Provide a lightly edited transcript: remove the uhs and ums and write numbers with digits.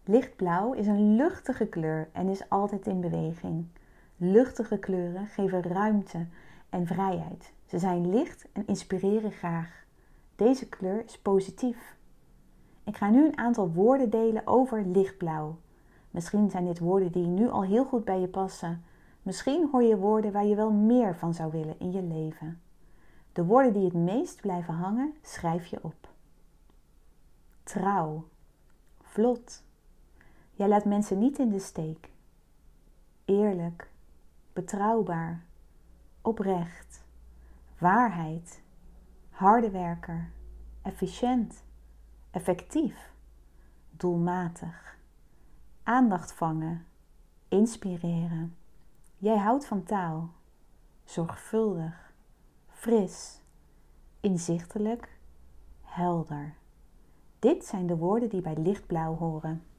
Lichtblauw is een luchtige kleur en is altijd in beweging. Luchtige kleuren geven ruimte en vrijheid. Ze zijn licht en inspireren graag. Deze kleur is positief. Ik ga nu een aantal woorden delen over lichtblauw. Misschien zijn dit woorden die nu al heel goed bij je passen. Misschien hoor je woorden waar je wel meer van zou willen in je leven. De woorden die het meest blijven hangen, schrijf je op. Trouw. Vlot. Jij laat mensen niet in de steek. Eerlijk. Betrouwbaar. Oprecht. Waarheid. Harde werker. Efficiënt. Effectief. Doelmatig. Aandacht vangen. Inspireren. Jij houdt van taal. Zorgvuldig. Fris. Inzichtelijk. Helder. Dit zijn de woorden die bij lichtblauw horen.